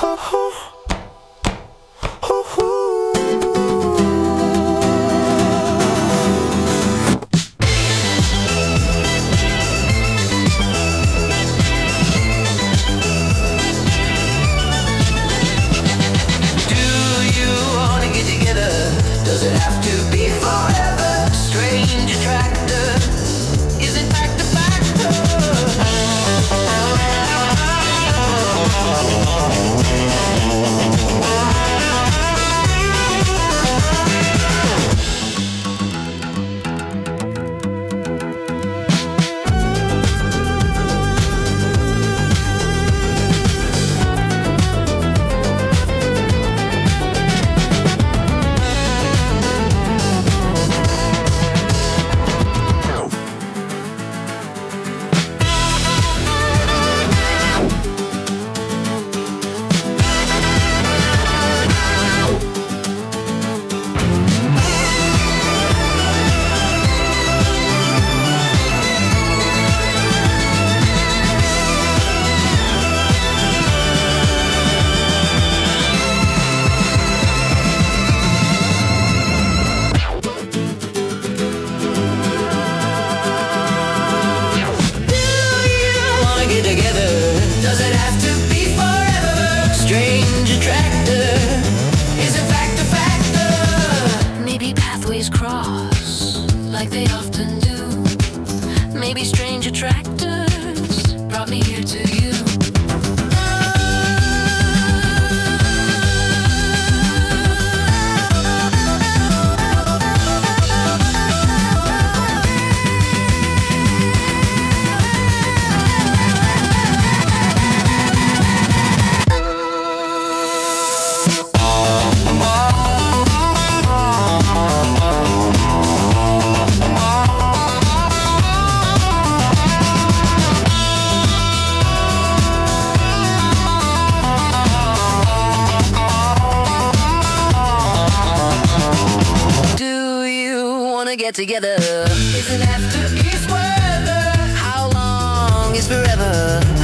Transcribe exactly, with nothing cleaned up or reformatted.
Does it have to be forever? Strange attractor, is it fact a factor? Does it have to be forever? Strange attractor, is it fact a factor? Maybe pathways cross like they often do. Maybe strange attractors brought me here to you. Get together. Is it after is forever? How long is forever?